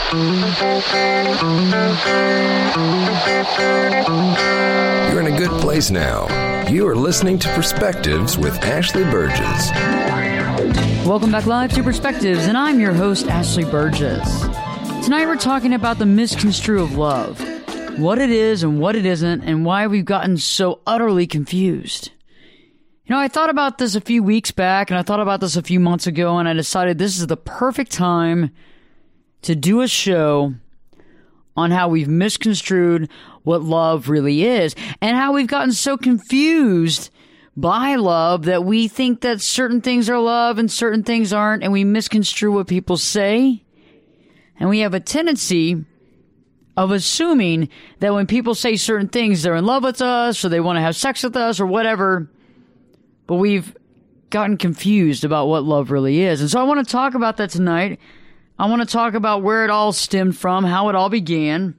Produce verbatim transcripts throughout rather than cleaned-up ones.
You're in a good place now. You are listening to Perspectives with Ashley Burgess. Welcome back live to Perspectives, and I'm your host, Ashley Burgess. Tonight we're talking about the misconstrue of love, what it is and what it isn't, and why we've gotten so utterly confused. You know, I thought about this a few weeks back, and I thought about this a few months ago, and I decided this is the perfect time to do a show on how we've misconstrued what love really is, and how we've gotten so confused by love that we think that certain things are love and certain things aren't, and we misconstrue what people say. And we have a tendency of assuming that when people say certain things, they're in love with us, or they want to have sex with us, or whatever. But we've gotten confused about what love really is. And so I want to talk about that tonight. I want to talk about where it all stemmed from, how it all began.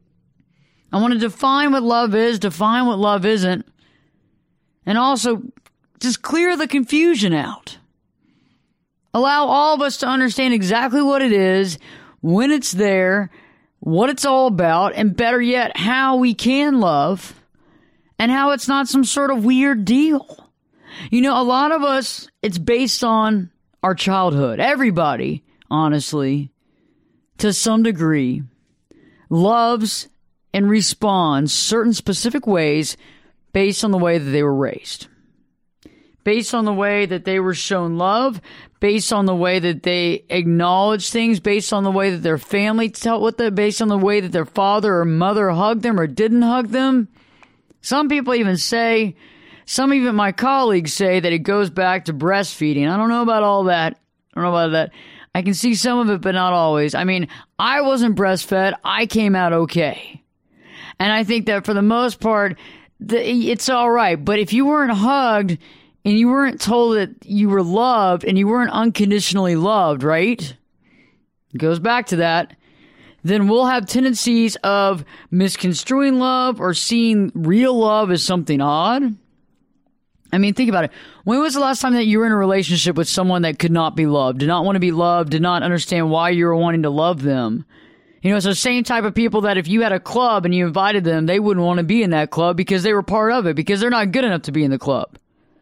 I want to define what love is, define what love isn't, and also just clear the confusion out. Allow all of us to understand exactly what it is, when it's there, what it's all about, and better yet, how we can love, and how it's not some sort of weird deal. You know, a lot of us, it's based on our childhood. Everybody, honestly, to some degree, loves and responds certain specific ways based on the way that they were raised. Based on the way that they were shown love, based on the way that they acknowledge things, based on the way that their family dealt with them, based on the way that their father or mother hugged them or didn't hug them. Some people even say, some even my colleagues say that it goes back to breastfeeding. I don't know about all that. I don't know about that. I can see some of it, but not always. I mean, I wasn't breastfed. I came out okay. And I think that for the most part, the, it's all right. But if you weren't hugged and you weren't told that you were loved and you weren't unconditionally loved, right? It goes back to that. Then we'll have tendencies of misconstruing love or seeing real love as something odd. I mean, think about it. When was the last time that you were in a relationship with someone that could not be loved, did not want to be loved, did not understand why you were wanting to love them? You know, it's the same type of people that if you had a club and you invited them, they wouldn't want to be in that club because they were part of it, because they're not good enough to be in the club.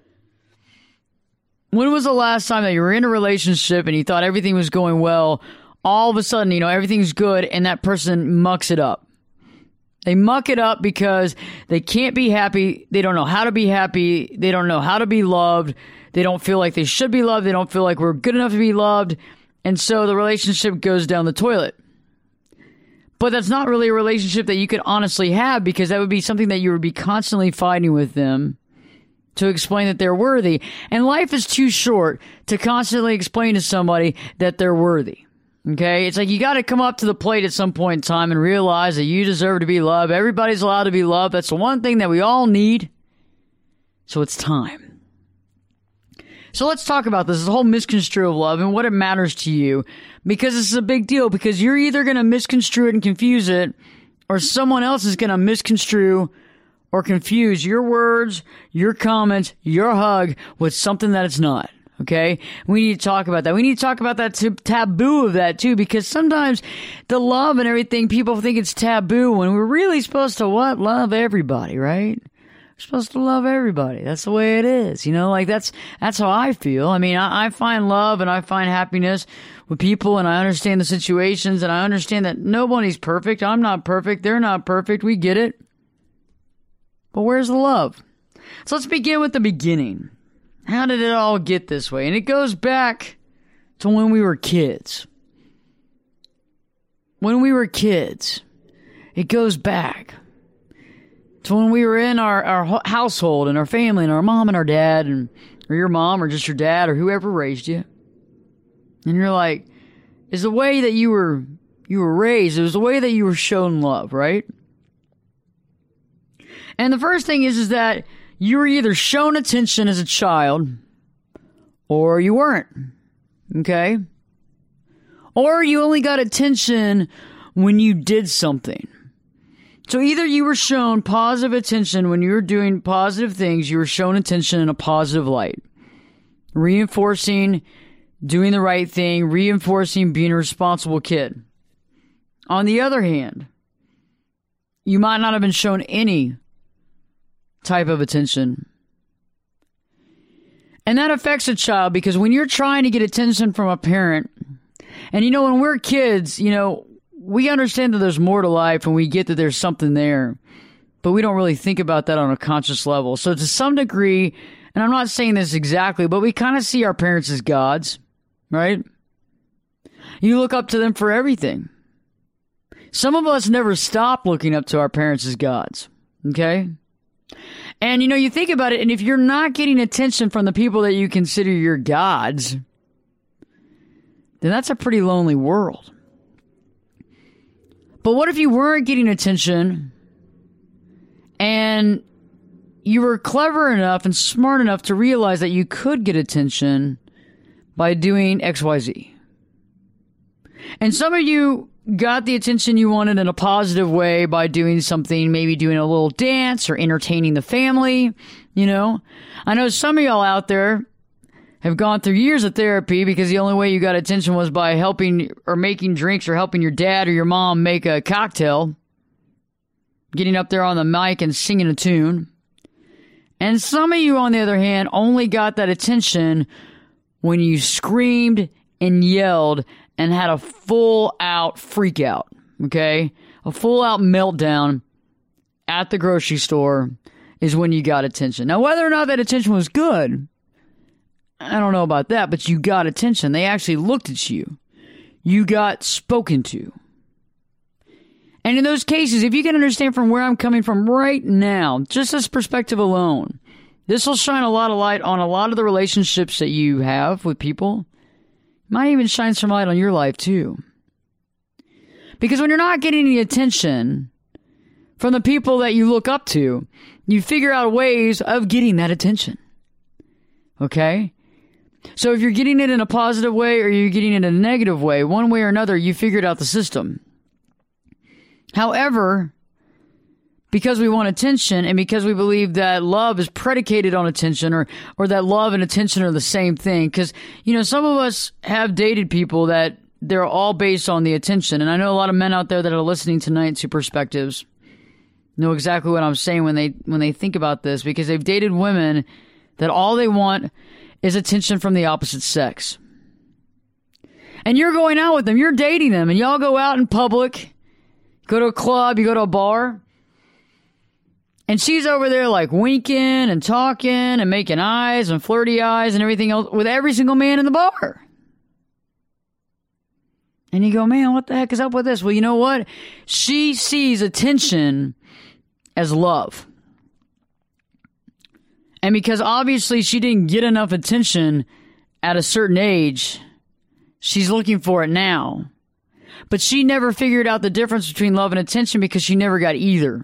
When was the last time that you were in a relationship and you thought everything was going well, all of a sudden, you know, everything's good, and that person mucks it up? They muck it up because they can't be happy. They don't know how to be happy. They don't know how to be loved. They don't feel like they should be loved. They don't feel like we're good enough to be loved. And so the relationship goes down the toilet. But that's not really a relationship that you could honestly have, because that would be something that you would be constantly fighting with them to explain that they're worthy. And life is too short to constantly explain to somebody that they're worthy. Okay? It's like you got to come up to the plate at some point in time and realize that you deserve to be loved. Everybody's allowed to be loved. That's the one thing that we all need. So it's time. So let's talk about this, this whole misconstrue of love and what it matters to you, because this is a big deal, because you're either going to misconstrue it and confuse it, or someone else is going to misconstrue or confuse your words, your comments, your hug with something that it's not. Okay? We need to talk about that. We need to talk about that t- taboo of that too, because sometimes the love and everything, people think it's taboo when we're really supposed to what? Love everybody, right? We're supposed to love everybody. That's the way it is. You know, like that's, that's how I feel. I mean, I, I find love and I find happiness with people, and I understand the situations, and I understand that nobody's perfect. I'm not perfect. They're not perfect. We get it. But where's the love? So let's begin with the beginning. How did it all get this way? And it goes back to when we were kids. When we were kids, it goes back to when we were in our, our household and our family and our mom and our dad, and or your mom or just your dad or whoever raised you. And you're like, it's the way that you were you were raised. It was the way that you were shown love, right? And the first thing is, is that you were either shown attention as a child or you weren't. Okay? Or you only got attention when you did something. So either you were shown positive attention when you were doing positive things, you were shown attention in a positive light. Reinforcing doing the right thing, reinforcing being a responsible kid. on the other hand, you might not have been shown any type of attention. And that affects a child because when you're trying to get attention from a parent, and you know, when we're kids, you know, we understand that there's more to life and we get that there's something there, but we don't really think about that on a conscious level. So to some degree, and I'm not saying this exactly, but we kind of see our parents as gods, right? You look up to them for everything. Some of us never stop looking up to our parents as gods, okay? And, you know, you think about it, and if you're not getting attention from the people that you consider your gods, then that's a pretty lonely world. But what if you weren't getting attention and you were clever enough and smart enough to realize that you could get attention by doing X Y Z? And some of you got the attention you wanted in a positive way by doing something, maybe doing a little dance or entertaining the family, you know. I know some of y'all out there have gone through years of therapy because the only way you got attention was by helping or making drinks or helping your dad or your mom make a cocktail, getting up there on the mic and singing a tune. And some of you, on the other hand, only got that attention when you screamed and yelled and had a full-out freak-out, okay? A full-out meltdown at the grocery store is when you got attention. Now, whether or not that attention was good, I don't know about that, but you got attention. They actually looked at you. You got spoken to. And in those cases, if you can understand from where I'm coming from right now, just this perspective alone, this will shine a lot of light on a lot of the relationships that you have with people. Might even shine some light on your life, too. Because when you're not getting any attention from the people that you look up to, you figure out ways of getting that attention. Okay? So if you're getting it in a positive way or you're getting it in a negative way, one way or another, you figured out the system. However, because we want attention and because we believe that love is predicated on attention or, or that love and attention are the same thing. Because, you know, some of us have dated people that they're all based on the attention. And I know a lot of men out there that are listening tonight to Perspectives know exactly what I'm saying when they when they think about this, because they've dated women that all they want is attention from the opposite sex. And you're going out with them, you're dating them, and y'all go out in public, go to a club, you go to a bar, and she's over there like winking and talking and making eyes and flirty eyes and everything else with every single man in the bar. And you go, man, what the heck is up with this? Well, you know what? She sees attention as love. And because obviously she didn't get enough attention at a certain age, she's looking for it now. But she never figured out the difference between love and attention because she never got either.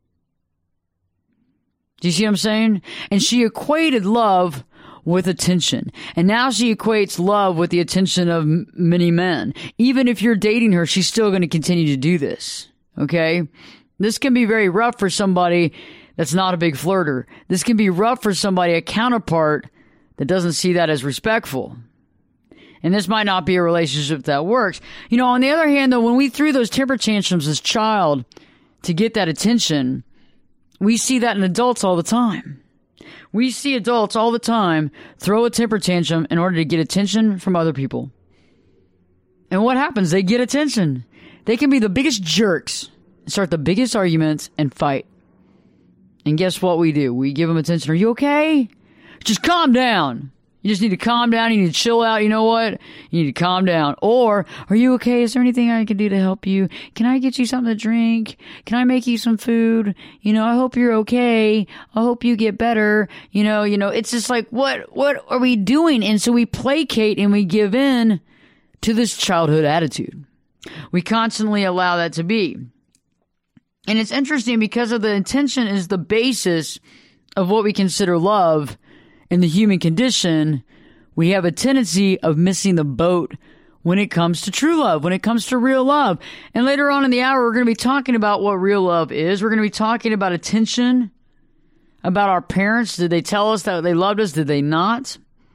Do you see what I'm saying? And she equated love with attention. And now she equates love with the attention of m- many men. Even if you're dating her, she's still going to continue to do this. Okay? This can be very rough for somebody that's not a big flirter. This can be rough for somebody, a counterpart, that doesn't see that as respectful. And this might not be a relationship that works. You know, on the other hand, though, when we threw those temper tantrums as child to get that attention, we see that in adults all the time. We see adults all the time throw a temper tantrum in order to get attention from other people. And what happens? They get attention. They can be the biggest jerks, start the biggest arguments, and fight. And guess what we do? We give them attention. Are you okay? Just calm down. You just need to calm down. You need to chill out. You know what? You need to calm down. Or, are you okay? Is there anything I can do to help you? Can I get you something to drink? Can I make you some food? You know, I hope you're okay. I hope you get better. You know, you know, it's just like, what, what are we doing? And so we placate and we give in to this childhood attitude. We constantly allow that to be. And it's interesting because of the intention is the basis of what we consider love. In the human condition, we have a tendency of missing the boat when it comes to true love, when it comes to real love. And later on in the hour, we're going to be talking about what real love is. We're going to be talking about attention, about our parents. Did they tell us that they loved us? Did they not?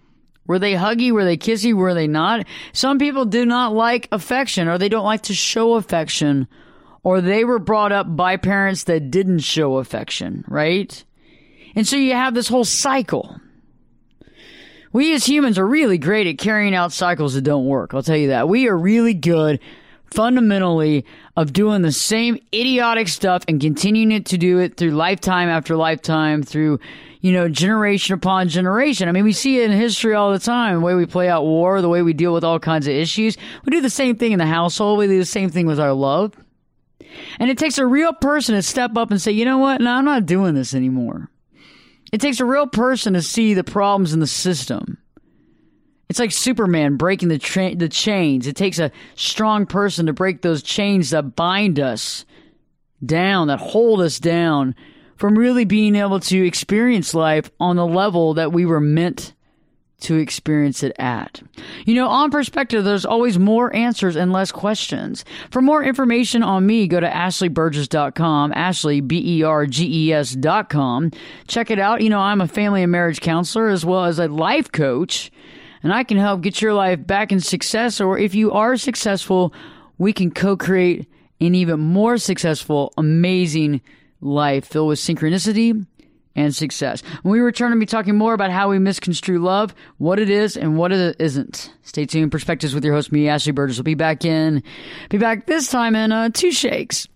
Were they huggy? Were they kissy? Were they not? Some people do not like affection, or they don't like to show affection, or they were brought up by parents that didn't show affection, right? And so you have this whole cycle. We as humans are really great at carrying out cycles that don't work. I'll tell you that. We are really good fundamentally of doing the same idiotic stuff and continuing it to do it through lifetime after lifetime, through, you know, generation upon generation. I mean, we see it in history all the time, the way we play out war, the way we deal with all kinds of issues. We do the same thing in the household. We do the same thing with our love. And it takes a real person to step up and say, you know what? No, I'm not doing this anymore. It takes a real person to see the problems in the system. It's like Superman breaking the tra- the chains. It takes a strong person to break those chains that bind us down, that hold us down from really being able to experience life on the level that we were meant to experience it at. You know, on Perspective, there's always more answers and less questions. For more information on me, go to ashley burgess dot com, Ashley, B E R G E S dot com. Check it out. You know, I'm a family and marriage counselor as well as a life coach, and I can help get your life back in success, or if you are successful, we can co-create an even more successful, amazing life filled with synchronicity and success. When we return to be talking more about how we misconstrue love, what it is and what it isn't. Stay tuned. Perspectives with your host, me, Ashley Burgess. Will be back in, be back this time in uh, two shakes.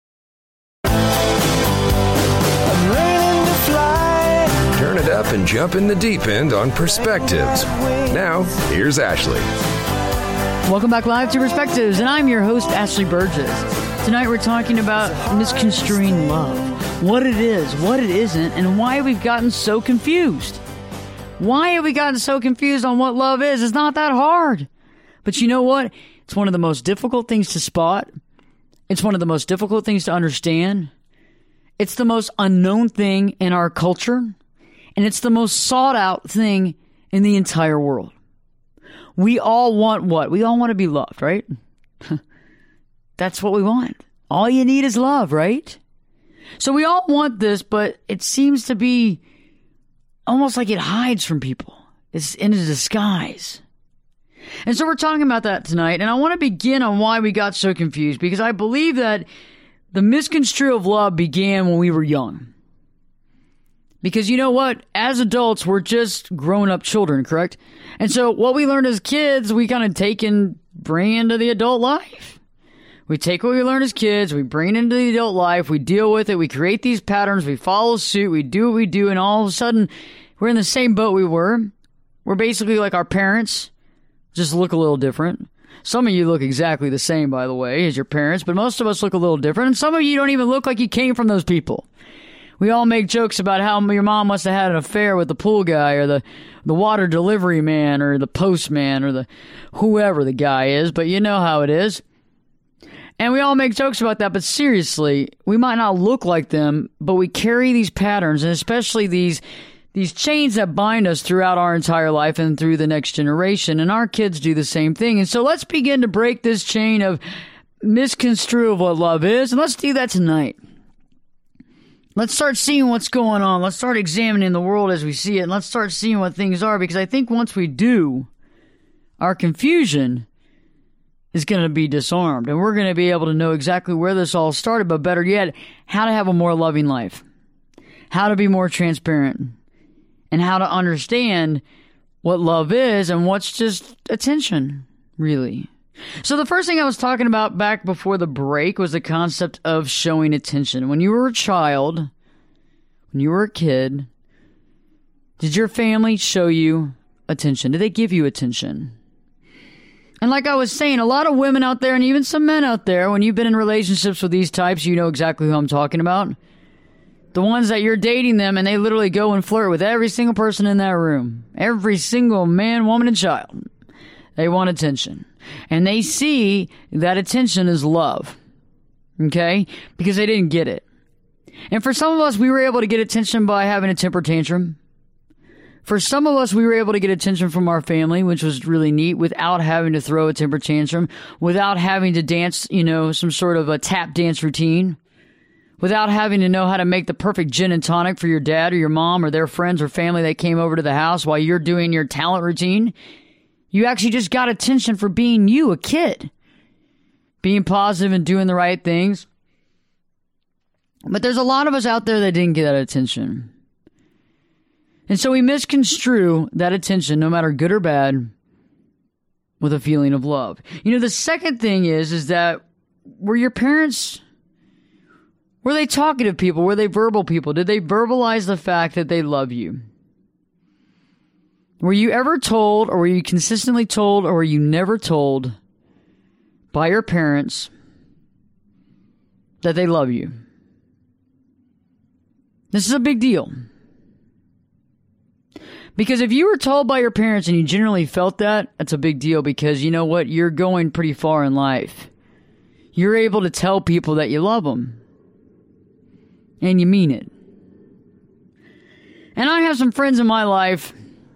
Turn it up and jump in the deep end on Perspectives. Now, here's Ashley. Welcome back live to Perspectives, and I'm your host, Ashley Burgess. Tonight we're talking about misconstruing love. What it is, what it isn't, and why we've gotten so confused. Why have we gotten so confused on what love is? It's not that hard. But you know what? It's one of the most difficult things to spot. It's one of the most difficult things to understand. It's the most unknown thing in our culture. And it's the most sought out thing in the entire world. We all want what? We all want to be loved, right? That's what we want. All you need is love, right? So we all want this, but it seems to be almost like it hides from people. It's in a disguise. And so we're talking about that tonight, and I want to begin on why we got so confused, because I believe that the misconstrue of love began when we were young. Because you know what? As adults, we're just grown-up children, correct? And so what we learned as kids, we kind of take and bring into the adult life. We take what we learn as kids, we bring it into the adult life, we deal with it, we create these patterns, we follow suit, we do what we do, and all of a sudden, we're in the same boat we were. We're basically like our parents, just look a little different. Some of you look exactly the same, by the way, as your parents, but most of us look a little different, and some of you don't even look like you came from those people. We all make jokes about how your mom must have had an affair with the pool guy, or the, the water delivery man, or the postman, or the whoever the guy is, but you know how it is. And we all make jokes about that, but seriously, we might not look like them, but we carry these patterns, and especially these these chains that bind us throughout our entire life and through the next generation, and our kids do the same thing. And so let's begin to break this chain of misconstrue of what love is, and let's do that tonight. Let's start seeing what's going on. Let's start examining the world as we see it, and let's start seeing what things are, because I think once we do, our confusion is going to be disarmed, and we're going to be able to know exactly where this all started, but better yet, how to have a more loving life, how to be more transparent, and how to understand what love is and what's just attention, really. So the first thing I was talking about back before the break was the concept of showing attention. When you were a child, when you were a kid, did your family show you attention? Did they give you attention? And like I was saying, a lot of women out there and even some men out there, when you've been in relationships with these types, you know exactly who I'm talking about. The ones that you're dating them and they literally go and flirt with every single person in that room. Every single man, woman, and child. They want attention. And they see that attention is love. Okay? Because they didn't get it. And for some of us, we were able to get attention by having a temper tantrum. For some of us, we were able to get attention from our family, which was really neat, without having to throw a temper tantrum, without having to dance, you know, some sort of a tap dance routine, without having to know how to make the perfect gin and tonic for your dad or your mom or their friends or family that came over to the house while you're doing your talent routine. You actually just got attention for being you, a kid. Being positive and doing the right things. But there's a lot of us out there that didn't get that attention. And so we misconstrue that attention, no matter good or bad, with a feeling of love. You know, the second thing is, is that were your parents, were they talkative people? Were they verbal people? Did they verbalize the fact that they love you? Were you ever told, or were you consistently told, or were you never told by your parents that they love you? This is a big deal. Because if you were told by your parents and you generally felt that, that's a big deal, because you know what? You're going pretty far in life. You're able to tell people that you love them. And you mean it. And I have some friends in my life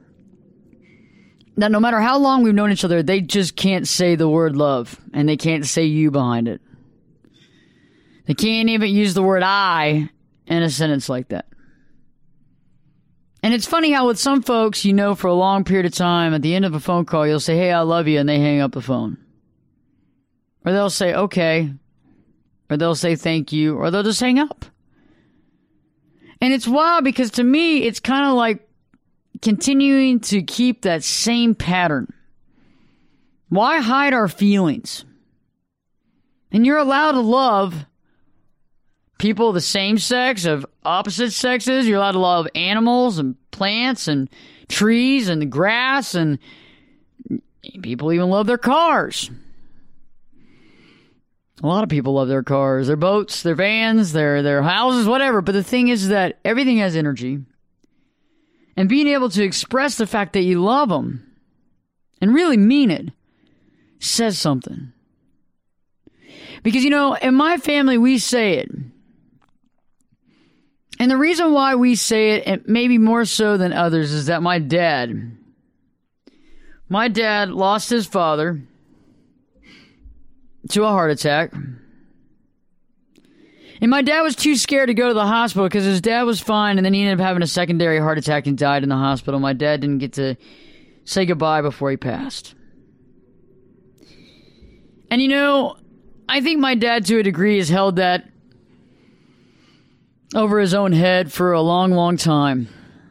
that no matter how long we've known each other, they just can't say the word love. And they can't say you behind it. They can't even use the word I in a sentence like that. And it's funny how with some folks, you know, for a long period of time, at the end of a phone call, you'll say, hey, I love you, and they hang up the phone. Or they'll say, okay. Or they'll say thank you, or they'll just hang up. And it's wild because to me, it's kind of like continuing to keep that same pattern. Why hide our feelings? And you're allowed to love people of the same sex, of opposite sexes. You're allowed to love animals and plants and trees and the grass, and people even love their cars. A lot of people love their cars, their boats, their vans, their, their houses, whatever. But the thing is that everything has energy. And being able to express the fact that you love them and really mean it says something. Because, you know, in my family, we say it. And the reason why we say it, and maybe more so than others, is that my dad, my dad lost his father to a heart attack. And my dad was too scared to go to the hospital because his dad was fine, and then he ended up having a secondary heart attack and died in the hospital. My dad didn't get to say goodbye before he passed. And you know, I think my dad, to a degree, has held that over his own head for a long, long time.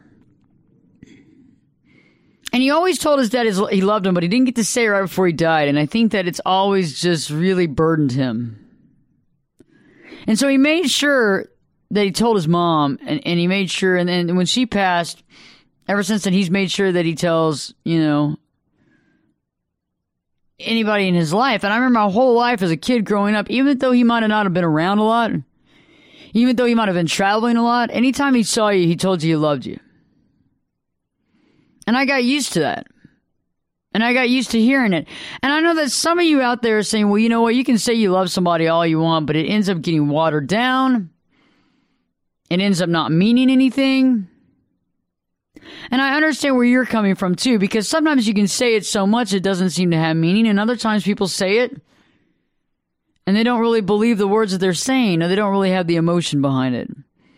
And he always told his dad he loved him, but he didn't get to say it right before he died. And I think that it's always just really burdened him. And so he made sure that he told his mom, and, and he made sure, and then when she passed, ever since then, he's made sure that he tells, you know, anybody in his life. And I remember my whole life as a kid growing up, even though he might have not have been around a lot, even though he might have been traveling a lot, anytime he saw you, he told you he loved you. And I got used to that. And I got used to hearing it. And I know that some of you out there are saying, well, you know what, you can say you love somebody all you want, but it ends up getting watered down. It ends up not meaning anything. And I understand where you're coming from too, because sometimes you can say it so much it doesn't seem to have meaning, and other times people say it and they don't really believe the words that they're saying, or they don't really have the emotion behind it.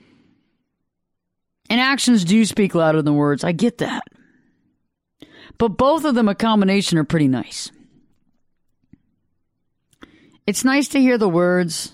And actions do speak louder than words. I get that. But both of them, a combination, are pretty nice. It's nice to hear the words.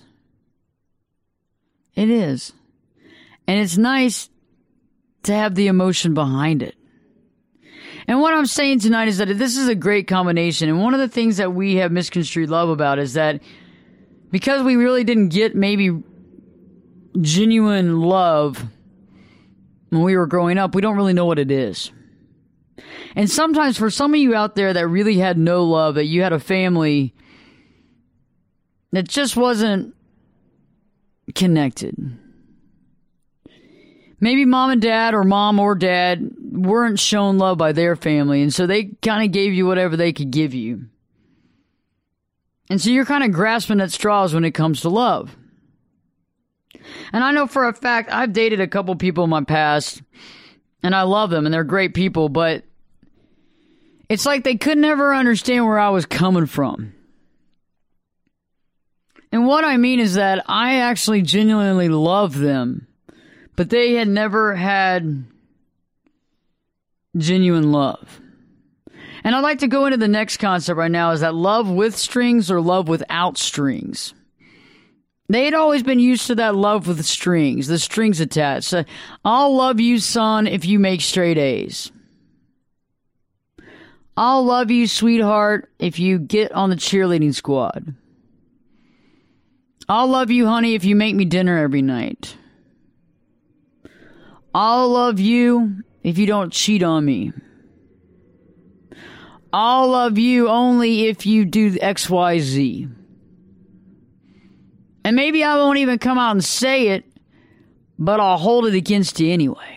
It is. And it's nice to have the emotion behind it. And what I'm saying tonight is that this is a great combination. And one of the things that we have misconstrued love about is that because we really didn't get maybe genuine love when we were growing up, we don't really know what it is. And sometimes for some of you out there that really had no love, that you had a family that just wasn't connected. Maybe mom and dad, or mom or dad, weren't shown love by their family, and so they kind of gave you whatever they could give you. And so you're kind of grasping at straws when it comes to love. And I know for a fact, I've dated a couple people in my past, and I love them, and they're great people, but it's like they could never understand where I was coming from. And what I mean is that I actually genuinely love them, but they had never had genuine love. And I'd like to go into the next concept right now, is that love with strings or love without strings. They had always been used to that love with strings, the strings attached. Uh, I'll love you, son, if you make straight A's. I'll love you, sweetheart, if you get on the cheerleading squad. I'll love you, honey, if you make me dinner every night. I'll love you if you don't cheat on me. I'll love you only if you do X Y Z. And maybe I won't even come out and say it, but I'll hold it against you anyway.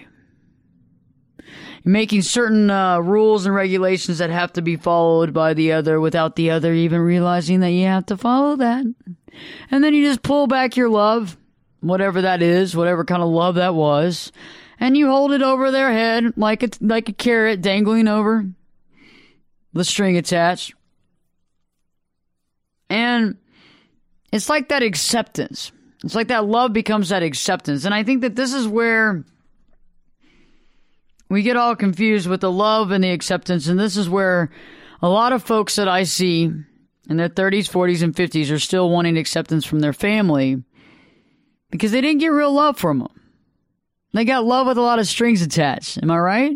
Making certain uh, rules and regulations that have to be followed by the other without the other even realizing that you have to follow that. And then you just pull back your love, whatever that is, whatever kind of love that was, and you hold it over their head like a, like a carrot dangling over the string attached. And it's like that acceptance. It's like that love becomes that acceptance. And I think that this is where we get all confused with the love and the acceptance. And this is where a lot of folks that I see in their thirties, forties, and fifties are still wanting acceptance from their family because they didn't get real love from them. They got love with a lot of strings attached. Am I right?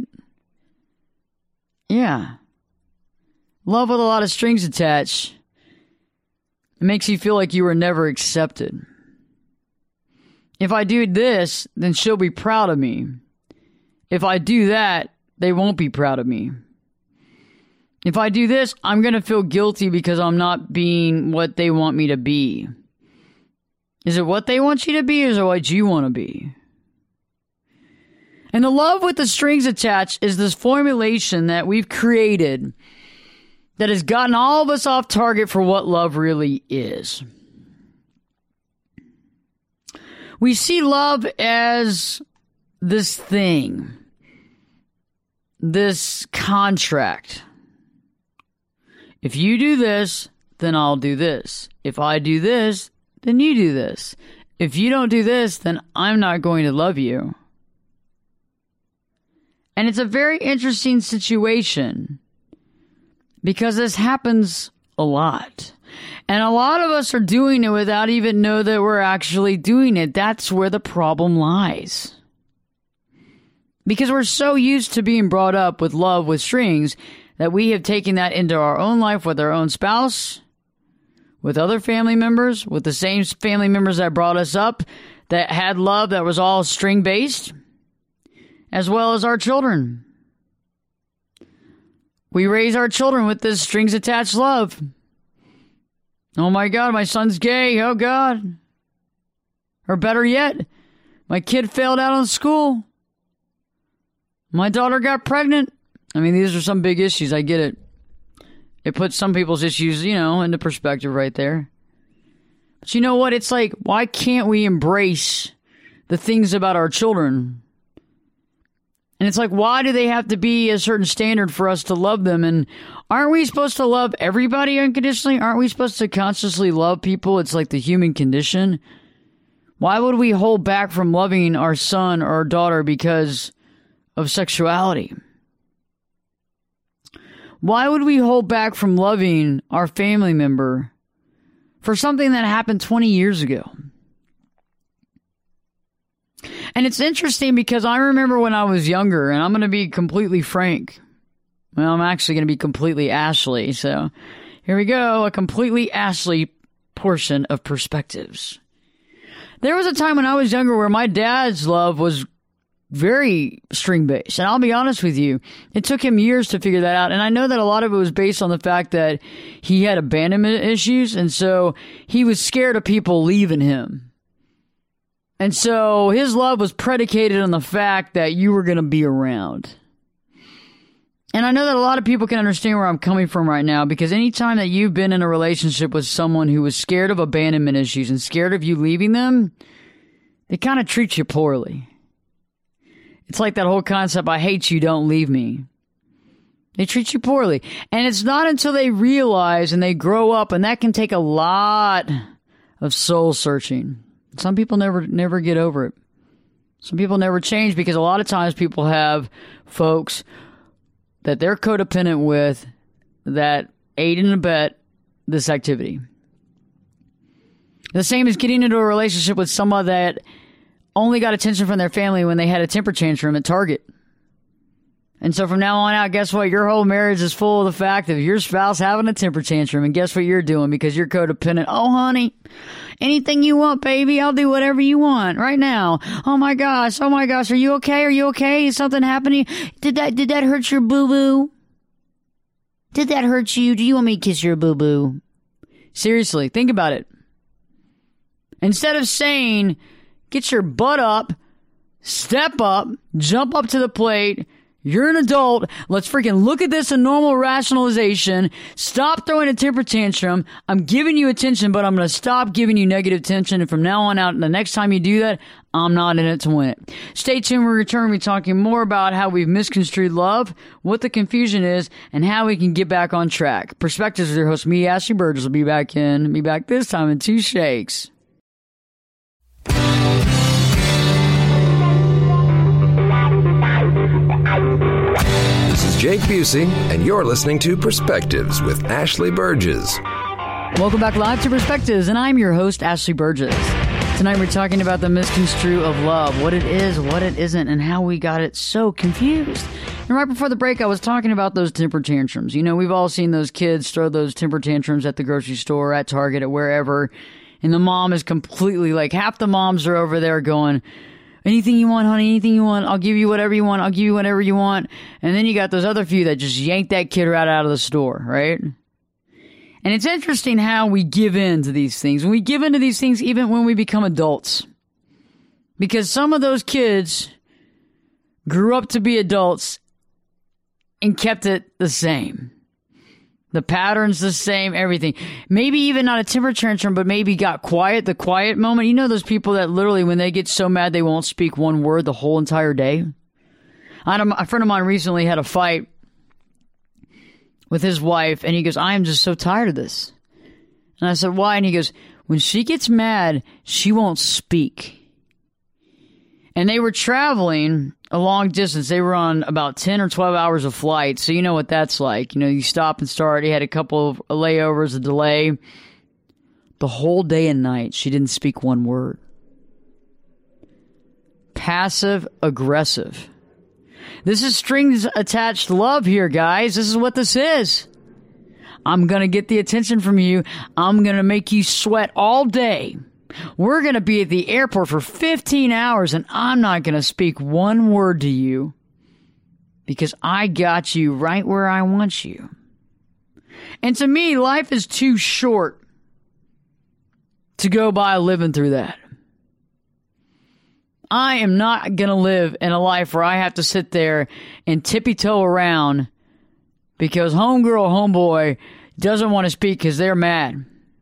Yeah. Love with a lot of strings attached. It makes you feel like you were never accepted. If I do this, then she'll be proud of me. If I do that, they won't be proud of me. If I do this, I'm going to feel guilty because I'm not being what they want me to be. Is it what they want you to be, or is it what you want to be? And the love with the strings attached is this formulation that we've created that has gotten all of us off target for what love really is. We see love as this thing, this contract. If you do this, then I'll do this. If I do this, then you do this. If you don't do this, then I'm not going to love you. And it's a very interesting situation because this happens a lot. And a lot of us are doing it without even know that we're actually doing it. That's where the problem lies. Because we're so used to being brought up with love with strings that we have taken that into our own life with our own spouse, with other family members, with the same family members that brought us up that had love that was all string-based, as well as our children. We raise our children with this strings-attached love. Oh my God, my son's gay. Oh God. Or better yet, my kid failed out of school. My daughter got pregnant. I mean, these are some big issues. I get it. It puts some people's issues, you know, into perspective right there. But you know what? It's like, why can't we embrace the things about our children? And it's like, why do they have to be a certain standard for us to love them? And aren't we supposed to love everybody unconditionally? Aren't we supposed to consciously love people? It's like the human condition. Why would we hold back from loving our son or our daughter because of sexuality? Why would we hold back from loving our family member for something that happened twenty years ago? And it's interesting because I remember when I was younger, and I'm going to be completely frank. Well, I'm actually going to be completely Ashley. So here we go, a completely Ashley portion of perspectives. There was a time when I was younger where my dad's love was very string-based. And I'll be honest with you, it took him years to figure that out. And I know that a lot of it was based on the fact that he had abandonment issues. And so he was scared of people leaving him. And so his love was predicated on the fact that you were going to be around. And I know that a lot of people can understand where I'm coming from right now, because anytime that you've been in a relationship with someone who was scared of abandonment issues and scared of you leaving them, they kind of treat you poorly. It's like that whole concept, I hate you, don't leave me. They treat you poorly. And it's not until they realize and they grow up, and that can take a lot of soul searching. Some people never, never get over it. Some people never change because a lot of times people have folks that they're codependent with that aid and abet this activity. The same as getting into a relationship with someone that only got attention from their family when they had a temper tantrum at Target. And so from now on out, guess what? Your whole marriage is full of the fact of your spouse having a temper tantrum. And guess what you're doing because you're codependent? Oh, honey, anything you want, baby. I'll do whatever you want right now. Oh, my gosh. Oh, my gosh. Are you okay? Are you okay? Is something happening? Did that, did that hurt your boo-boo? Did that hurt you? Do you want me to kiss your boo-boo? Seriously, think about it. Instead of saying, get your butt up, step up, jump up to the plate, you're an adult, let's freaking look at this in normal rationalization, stop throwing a temper tantrum, I'm giving you attention, but I'm going to stop giving you negative attention, and from now on out, the next time you do that, I'm not in it to win it. Stay tuned, we'll return, we'll be talking more about how we've misconstrued love, what the confusion is, and how we can get back on track. Perspectives with your host, me, Ashley Burgess, will be back in, be back this time in two shakes. This is Jake Busey, and you're listening to Perspectives with Ashley Burgess. Welcome back live to Perspectives, and I'm your host, Ashley Burgess. Tonight we're talking about the misconstrue of love, what it is, what it isn't, and how we got it so confused. And right before the break, I was talking about those temper tantrums. You know, we've all seen those kids throw those temper tantrums at the grocery store, at Target, at wherever, and the mom is completely like, half the moms are over there going, anything you want, honey, anything you want. I'll give you whatever you want. I'll give you whatever you want. And then you got those other few that just yank that kid right out of the store, right? And it's interesting how we give in to these things. And we give in to these things even when we become adults. Because some of those kids grew up to be adults and kept it the same. The pattern's the same, everything. Maybe even not a temper tantrum, but maybe got quiet, the quiet moment. You know those people that literally, when they get so mad, they won't speak one word the whole entire day? I had a, a friend of mine recently had a fight with his wife, and he goes, I am just so tired of this. And I said, why? And he goes, when she gets mad, she won't speak. And they were traveling a long distance. They were on about ten or twelve hours of flight. So you know what that's like. You know, you stop and start. He had a couple of layovers, a delay. The whole day and night, she didn't speak one word. Passive aggressive. This is strings attached love here, guys. This is what this is. I'm going to get the attention from you. I'm going to make you sweat all day. We're going to be at the airport for fifteen hours, and I'm not going to speak one word to you because I got you right where I want you. And to me, life is too short to go by living through that. I am not going to live in a life where I have to sit there and tippy-toe around because homegirl or homeboy doesn't want to speak because they're mad.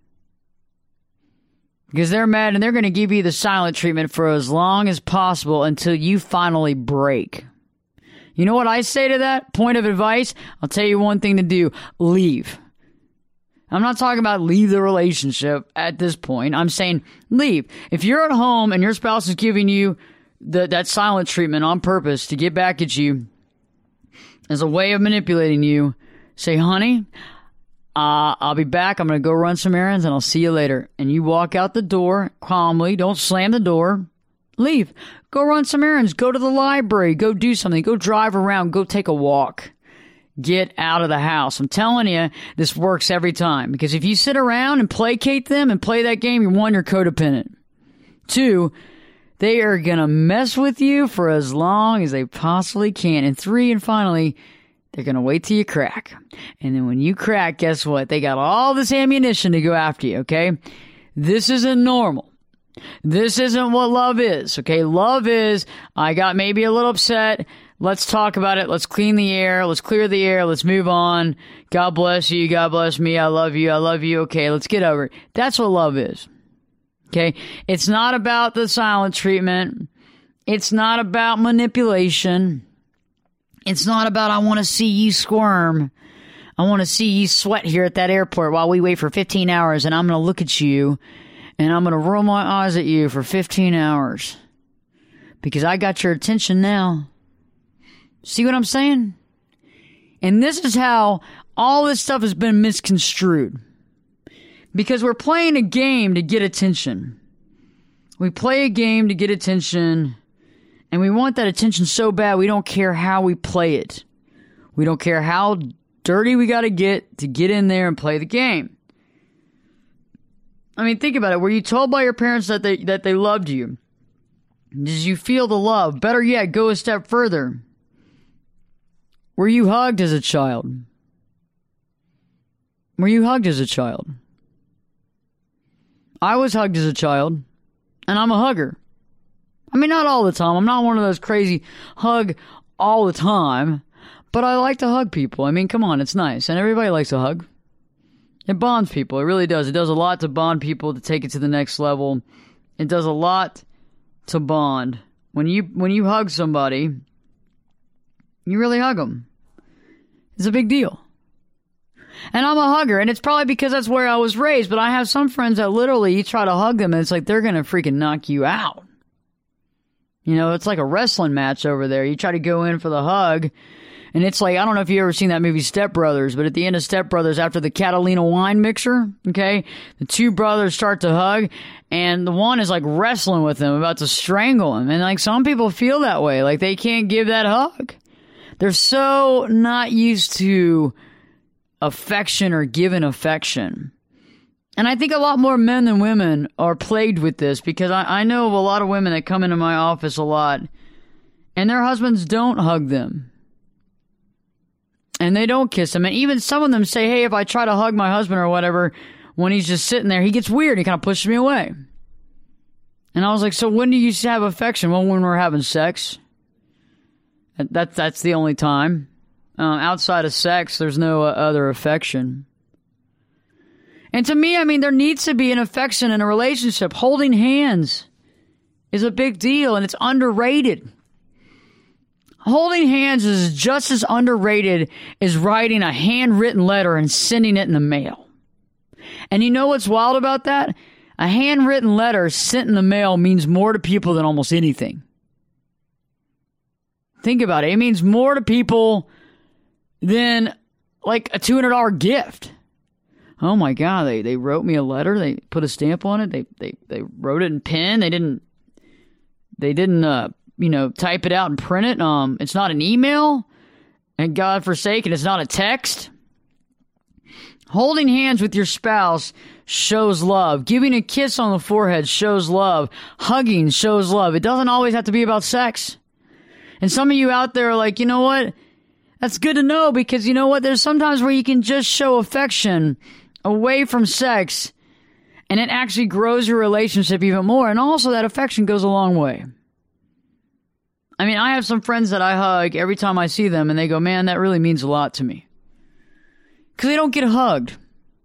Because they're mad and they're going to give you the silent treatment for as long as possible until you finally break. You know what I say to that? Point of advice? I'll tell you one thing to do. Leave. I'm not talking about leave the relationship at this point. I'm saying leave. If you're at home and your spouse is giving you the, that silent treatment on purpose to get back at you as a way of manipulating you, say, honey, Uh, I'll be back. I'm going to go run some errands and I'll see you later. And you walk out the door calmly. Don't slam the door. Leave. Go run some errands. Go to the library. Go do something. Go drive around. Go take a walk. Get out of the house. I'm telling you, this works every time. Because if you sit around and placate them and play that game, one, you're codependent. Two, they are going to mess with you for as long as they possibly can. And three, and finally, they're going to wait till you crack. And then when you crack, guess what? They got all this ammunition to go after you, okay? This isn't normal. This isn't what love is, okay? Love is, I got maybe a little upset. Let's talk about it. Let's clean the air. Let's clear the air. Let's move on. God bless you. God bless me. I love you. I love you. Okay, let's get over it. That's what love is, okay? It's not about the silent treatment. It's not about manipulation. It's not about, I want to see you squirm. I want to see you sweat here at that airport while we wait for fifteen hours, and I'm going to look at you, and I'm going to roll my eyes at you for fifteen hours because I got your attention now. See what I'm saying? And this is how all this stuff has been misconstrued. Because we're playing a game to get attention. We play a game to get attention, and we want that attention so bad we don't care how we play it. We don't care how dirty we got to get to get in there and play the game. I mean, think about it. Were you told by your parents that they that they loved you? Did you feel the love? Better yet, go a step further. Were you hugged as a child? Were you hugged as a child? I was hugged as a child, and I'm a hugger. I mean, not all the time. I'm not one of those crazy hug all the time, but I like to hug people. I mean, come on, it's nice, and everybody likes a hug. It bonds people. It really does. It does a lot to bond people, to take it to the next level. It does a lot to bond. When you when you hug somebody, you really hug them. It's a big deal. And I'm a hugger, and it's probably because that's where I was raised, but I have some friends that literally, you try to hug them, and it's like they're going to freaking knock you out. You know, it's like a wrestling match over there. You try to go in for the hug, and it's like, I don't know if you've ever seen that movie Step Brothers, but at the end of Step Brothers, after the Catalina wine mixer, okay, the two brothers start to hug, and the one is like wrestling with him, about to strangle him. And like some people feel that way, like they can't give that hug. They're so not used to affection or given affection. And I think a lot more men than women are plagued with this, because I, I know of a lot of women that come into my office a lot, and their husbands don't hug them. And they don't kiss them. And even some of them say, hey, if I try to hug my husband or whatever, when he's just sitting there, he gets weird. He kind of pushes me away. And I was like, so when do you have affection? Well, when we're having sex. That, that's the only time. Um, outside of sex, there's no uh, other affection. And to me, I mean, there needs to be an affection in a relationship. Holding hands is a big deal, and it's underrated. Holding hands is just as underrated as writing a handwritten letter and sending it in the mail. And you know what's wild about that? A handwritten letter sent in the mail means more to people than almost anything. Think about it. It means more to people than like a two hundred dollars gift. Oh my God, they, they wrote me a letter. They put a stamp on it. They they, they wrote it in pen. They didn't, they didn't, uh, you know, type it out and print it. Um, it's not an email, and God forsaken, it's not a text. Holding hands with your spouse shows love. Giving a kiss on the forehead shows love. Hugging shows love. It doesn't always have to be about sex. And some of you out there are like, you know what? That's good to know, because you know what? There's sometimes where you can just show affection away from sex, and it actually grows your relationship even more. And also that affection goes a long way. I mean, I have some friends that I hug every time I see them, and they go, man, that really means a lot to me. Because they don't get hugged.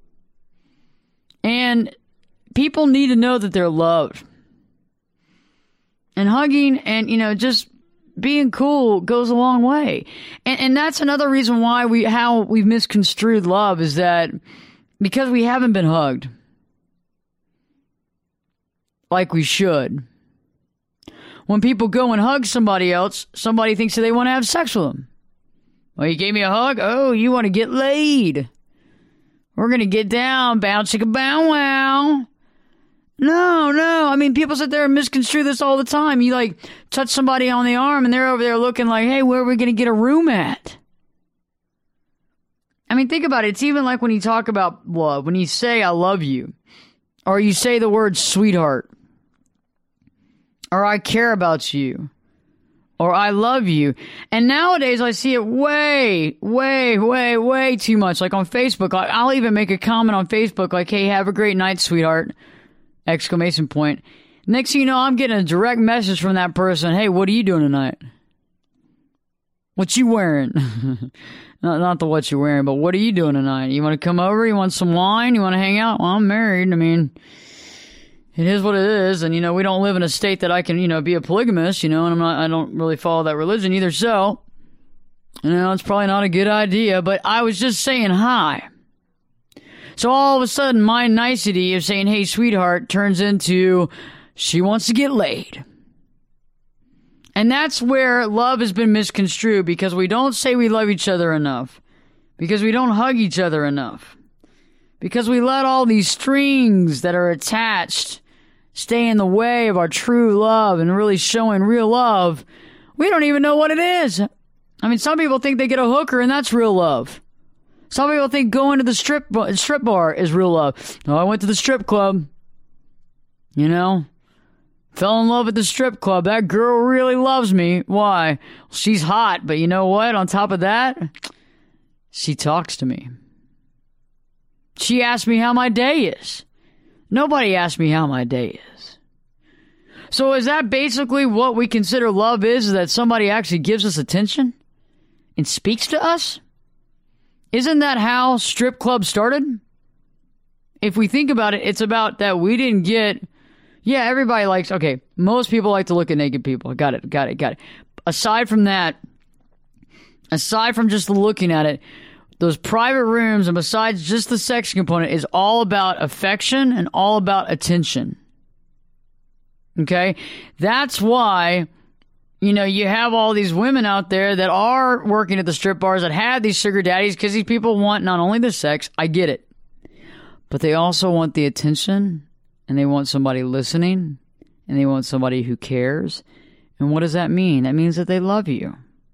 And people need to know that they're loved. And hugging and, you know, just being cool goes a long way. And, and that's another reason why we, how we've misconstrued love, is that because we haven't been hugged like we should. When people go and hug somebody else, somebody thinks that they want to have sex with them. Well, you gave me a hug? Oh, you want to get laid. We're going to get down, bow chicka bow wow. No, no. I mean, people sit there and misconstrue this all the time. You, like, touch somebody on the arm, and they're over there looking like, hey, where are we going to get a room at? I mean, think about it. It's even like when you talk about love, when you say, I love you, or you say the word sweetheart, or I care about you, or I love you. And nowadays, I see it way, way, way, way too much. Like on Facebook, I'll even make a comment on Facebook like, hey, have a great night, sweetheart. Exclamation point. Next thing you know, I'm getting a direct message from that person. Hey, what are you doing tonight? What you wearing? not, not the what you're wearing, but what are you doing tonight? You want to come over? You want some wine? You want to hang out? Well, I'm married. I mean, it is what it is. And, you know, we don't live in a state that I can, you know, be a polygamist, you know, and I'm not, I don't really follow that religion either. So, you know, it's probably not a good idea, but I was just saying hi. So all of a sudden, my nicety of saying, hey, sweetheart, turns into she wants to get laid. And that's where love has been misconstrued, because we don't say we love each other enough, because we don't hug each other enough, because we let all these strings that are attached stay in the way of our true love and really showing real love. We don't even know what it is. I mean, some people think they get a hooker and that's real love. Some people think going to the strip strip bar is real love. Oh, I went to the strip club. You know? Fell in love at the strip club. That girl really loves me. Why? She's hot, but you know what? On top of that, she talks to me. She asked me how my day is. Nobody asked me how my day is. So is that basically what we consider love is, is that somebody actually gives us attention and speaks to us? Isn't that how strip clubs started? If we think about it, it's about that we didn't get... Yeah, everybody likes... Okay, most people like to look at naked people. Got it, got it, got it. Aside from that, aside from just looking at it, those private rooms, and besides just the sex component, is all about affection and all about attention. Okay? That's why, you know, you have all these women out there that are working at the strip bars that have these sugar daddies, because these people want not only the sex, I get it, but they also want the attention, and they want somebody listening, and they want somebody who cares. And what does that mean? That means that they love you.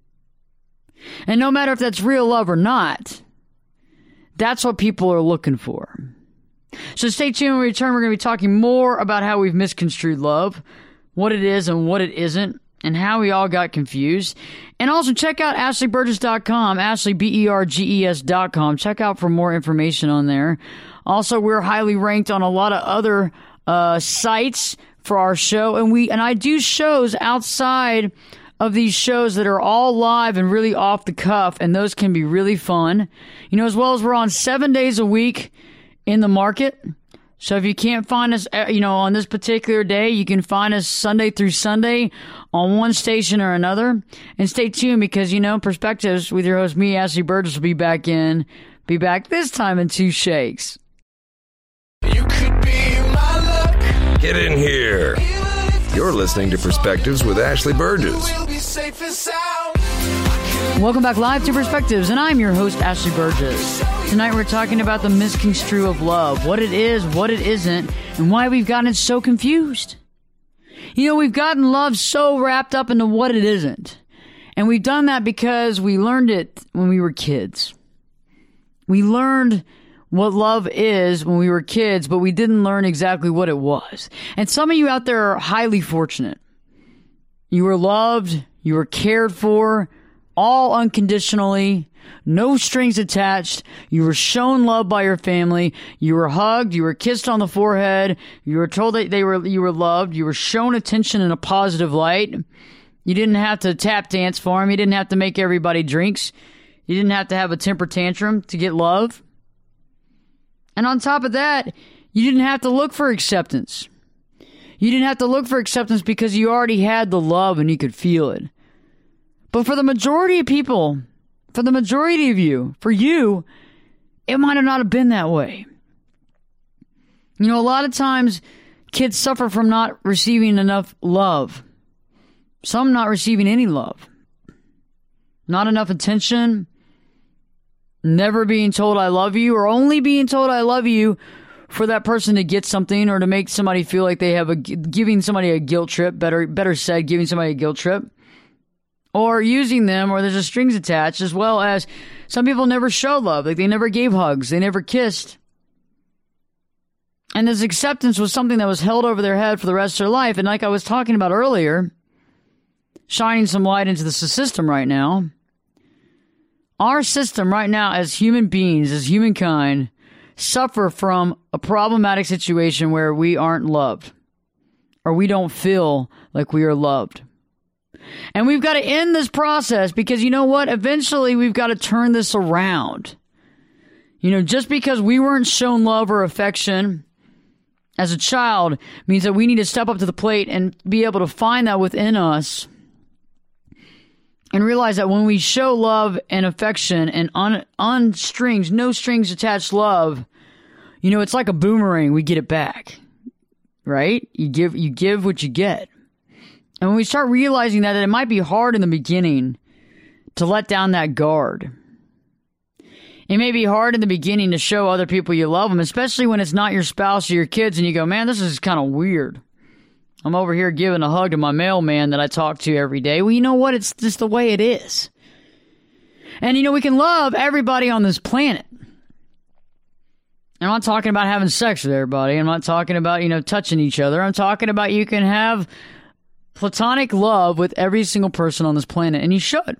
And no matter if that's real love or not, that's what people are looking for. So stay tuned. When we return, we're going to be talking more about how we've misconstrued love, what it is and what it isn't, and how we all got confused. And also check out ashley burgess dot com, Ashley, B E R G E S dot com. Check out for more information on there. Also, we're highly ranked on a lot of other uh, sites for our show. And we and I do shows outside of these shows that are all live and really off the cuff, and those can be really fun. You know, as well as we're on seven days a week in the market. So if you can't find us, you know, on this particular day, you can find us Sunday through Sunday on one station or another. And stay tuned, because, you know, Perspectives with your host, me, Ashley Burgess, will be back in, be back this time in two shakes. You could be my luck. Get in here. You're listening to Perspectives with Ashley Burgess. We'll be safe and sound. Welcome back live to Perspectives, and I'm your host, Ashley Burgess. Tonight we're talking about the misconstrue of love, what it is, what it isn't, and why we've gotten it so confused. You know, we've gotten love so wrapped up into what it isn't. And we've done that because we learned it when we were kids. We learned what love is when we were kids, but we didn't learn exactly what it was. And some of you out there are highly fortunate. You were loved, you were cared for, all unconditionally, no strings attached. You were shown love by your family. You were hugged. You were kissed on the forehead. You were told that they were you were loved. You were shown attention in a positive light. You didn't have to tap dance for them. You didn't have to make everybody drinks. You didn't have to have a temper tantrum to get love. And on top of that, you didn't have to look for acceptance. You didn't have to look for acceptance because you already had the love and you could feel it. But for the majority of people, for the majority of you, for you, it might have not have been that way. You know, a lot of times kids suffer from not receiving enough love. Some not receiving any love. Not enough attention. Never being told I love you, or only being told I love you for that person to get something or to make somebody feel like they have a, giving somebody a guilt trip, better, better said, giving somebody a guilt trip. Or using them, or there's a strings attached, as well as some people never show love. Like they never gave hugs. They never kissed. And this acceptance was something that was held over their head for the rest of their life. And like I was talking about earlier, shining some light into the system right now. Our system right now as human beings, as humankind, suffer from a problematic situation where we aren't loved. Or we don't feel like we are loved. And we've got to end this process because you know what? Eventually we've got to turn this around. You know, just because we weren't shown love or affection as a child means that we need to step up to the plate and be able to find that within us and realize that when we show love and affection and un, unstrings, no strings attached love, you know, it's like a boomerang. We get it back, right? You give, you give what you get. And when we start realizing that, that it might be hard in the beginning to let down that guard. It may be hard in the beginning to show other people you love them, especially when it's not your spouse or your kids, and you go, man, this is kind of weird. I'm over here giving a hug to my mailman that I talk to every day. Well, you know what? It's just the way it is. And, you know, we can love everybody on this planet. I'm not talking about having sex with everybody. I'm not talking about, you know, touching each other. I'm talking about you can have platonic love with every single person on this planet, and you should.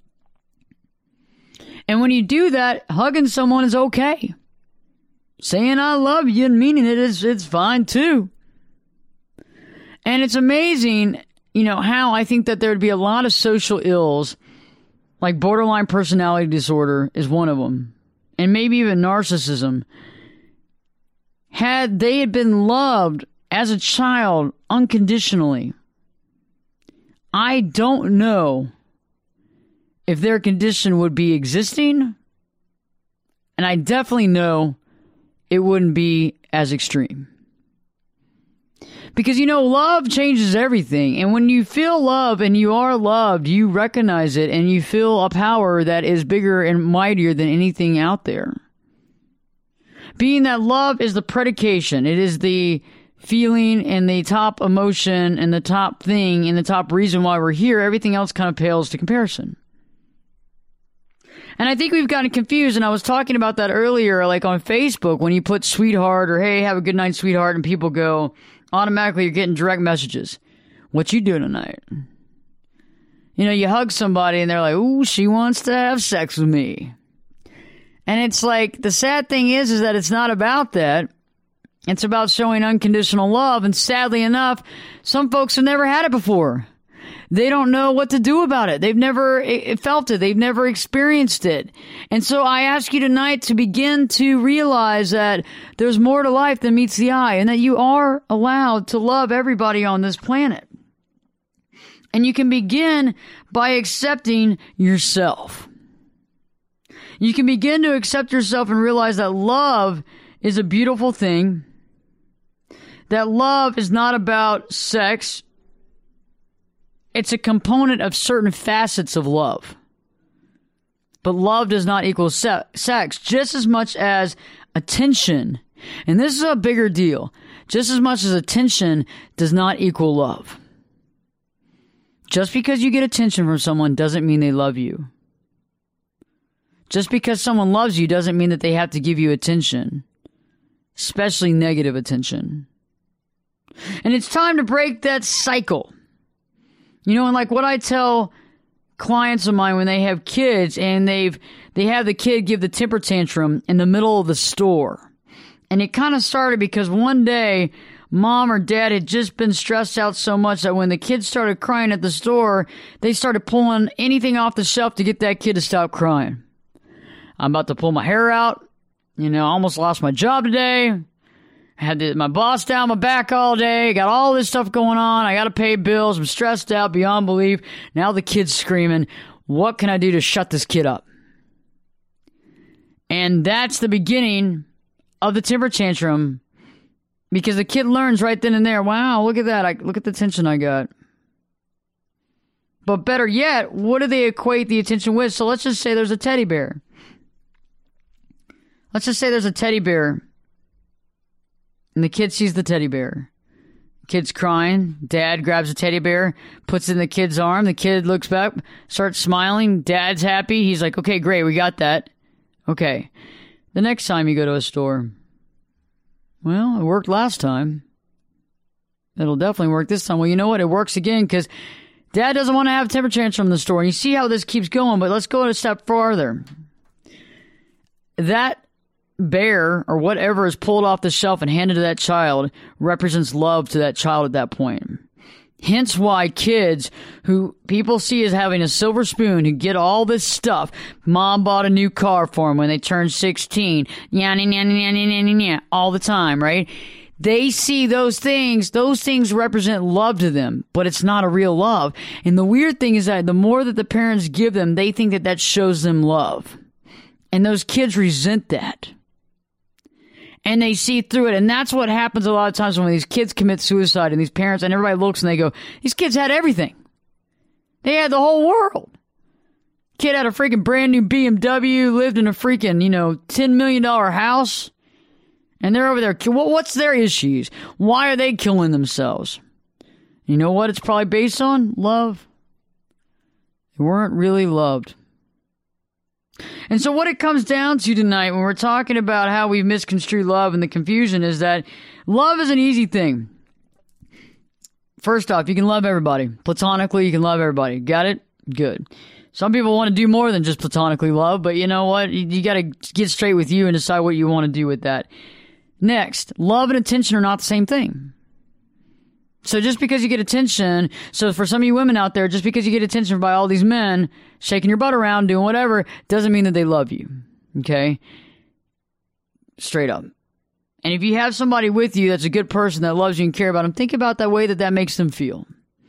And when you do that, hugging someone is okay. Saying I love you and meaning it is, it's fine too. And it's amazing, you know, how I think that there would be a lot of social ills, like borderline personality disorder is one of them, and maybe even narcissism, had they had been loved as a child unconditionally. I don't know if their condition would be existing, and I definitely know it wouldn't be as extreme. Because, you know, love changes everything, and when you feel love and you are loved, you recognize it, and you feel a power that is bigger and mightier than anything out there. Being that love is the predication, it is the feeling and the top emotion and the top thing and the top reason why we're here, everything else kind of pales to comparison. And I think we've gotten confused, and I was talking about that earlier, like on Facebook, when you put sweetheart or hey, have a good night, sweetheart, and people go, automatically you're getting direct messages. What you doing tonight? You know, you hug somebody and they're like, ooh, she wants to have sex with me. And it's like, the sad thing is, is that it's not about that. It's about showing unconditional love, and sadly enough, some folks have never had it before. They don't know what to do about it. They've never felt it. They've never experienced it. And so I ask you tonight to begin to realize that there's more to life than meets the eye, and that you are allowed to love everybody on this planet. And you can begin by accepting yourself. You can begin to accept yourself and realize that love is a beautiful thing. That love is not about sex. It's a component of certain facets of love. But love does not equal se- sex just as much as attention. And this is a bigger deal. Just as much as attention does not equal love. Just because you get attention from someone doesn't mean they love you. Just because someone loves you doesn't mean that they have to give you attention. Especially negative attention. And it's time to break that cycle. You know, and like what I tell clients of mine when they have kids and they've they have the kid give the temper tantrum in the middle of the store. And it kind of started because one day mom or dad had just been stressed out so much that when the kids started crying at the store, they started pulling anything off the shelf to get that kid to stop crying. I'm about to pull my hair out. You know, I almost lost my job today. I had to, my boss down my back all day. Got all this stuff going on. I got to pay bills. I'm stressed out beyond belief. Now the kid's screaming. What can I do to shut this kid up? And that's the beginning of the temper tantrum, because the kid learns right then and there, wow, look at that. I, look at the attention I got. But better yet, what do they equate the attention with? So let's just say there's a teddy bear. Let's just say there's a teddy bear. And the kid sees the teddy bear. Kid's crying. Dad grabs the teddy bear, puts it in the kid's arm. The kid looks back, starts smiling. Dad's happy. He's like, okay, great, we got that. Okay. The next time you go to a store, well, it worked last time. It'll definitely work this time. Well, you know what? It works again because Dad doesn't want to have a temper tantrum in the store. And you see how this keeps going, but let's go a step farther. That bear or whatever is pulled off the shelf and handed to that child represents love to that child at that point. Hence why kids who people see as having a silver spoon, who get all this stuff, mom bought a new car for them when they turned sixteen, yeah, yeah, yeah, yeah, yeah, yeah, yeah, all the time, right? They see those things, those things represent love to them, but it's not a real love. And the weird thing is that the more that the parents give them, they think that that shows them love. And those kids resent that. and they see through it. And that's what happens a lot of times when these kids commit suicide and these parents and everybody looks and they go, these kids had everything. They had the whole world. Kid had a freaking brand new B M W, lived in a freaking, you know, ten million dollars house. And they're over there. What's their issues? Why are they killing themselves? You know what it's probably based on? Love. They weren't really loved. And so what it comes down to tonight when we're talking about how we misconstrue love and the confusion is that love is an easy thing. First off, you can love everybody. Platonically, you can love everybody. Got it? Good. Some people want to do more than just platonically love, but you know what? You, you got to get straight with you and decide what you want to do with that. Next, love and attention are not the same thing. So just because you get attention, so for some of you women out there, just because you get attention by all these men shaking your butt around, doing whatever, doesn't mean that they love you. Okay? Straight up. And if you have somebody with you that's a good person that loves you and care about them, think about that way that that makes them feel.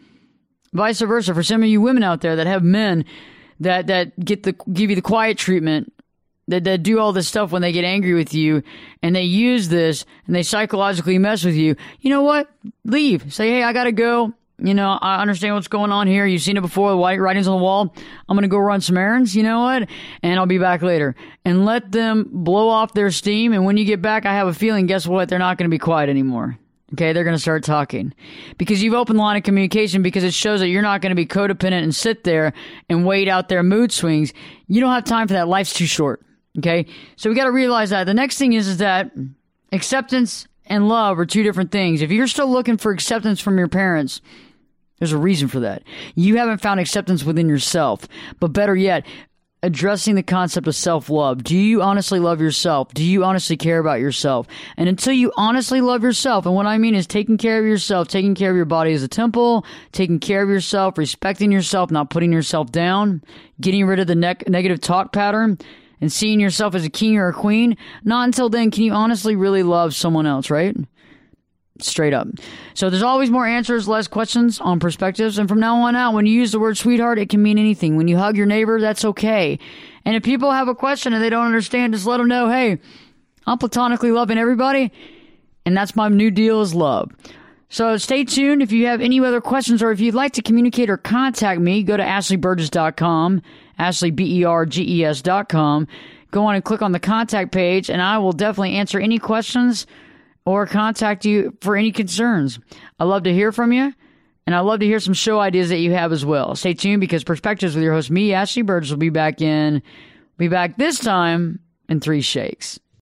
Vice versa, for some of you women out there that have men that, that get the give you the quiet treatment, that, that do all this stuff when they get angry with you, and they use this, and they psychologically mess with you, you know what? Leave. Say, hey, I gotta go. You know, I understand what's going on here. You've seen it before, the white writings on the wall. I'm gonna go run some errands, you know what? And I'll be back later. And let them blow off their steam, and when you get back, I have a feeling, guess what? They're not gonna be quiet anymore. Okay, they're going to start talking. Because you've opened the line of communication, because it shows that you're not going to be codependent and sit there and wait out their mood swings. You don't have time for that. Life's too short. Okay? So we got to realize that. The next thing is, is that acceptance and love are two different things. If you're still looking for acceptance from your parents, there's a reason for that. You haven't found acceptance within yourself. But better yet, addressing the concept of self-love. Do you honestly love yourself? Do you honestly care about yourself? And until you honestly love yourself, and what I mean is taking care of yourself, taking care of your body as a temple, taking care of yourself, respecting yourself, not putting yourself down, getting rid of the ne- negative talk pattern, and seeing yourself as a king or a queen, not until then can you honestly really love someone else, right? Straight up. So there's always more answers, less questions on perspectives. And from now on out, when you use the word sweetheart, it can mean anything. When you hug your neighbor, that's okay. And if people have a question and they don't understand, just let them know, hey, I'm platonically loving everybody. And that's my new deal is love. So stay tuned. If you have any other questions or if you'd like to communicate or contact me, go to ashley burgess dot com, Ashley, B E R G E S dot com. Go on and click on the contact page, and I will definitely answer any questions or contact you for any concerns. I love to hear from you, and I love to hear some show ideas that you have as well. Stay tuned, because Perspectives with your host, me, Ashley Burgess, will be back in, be back this time in three shakes.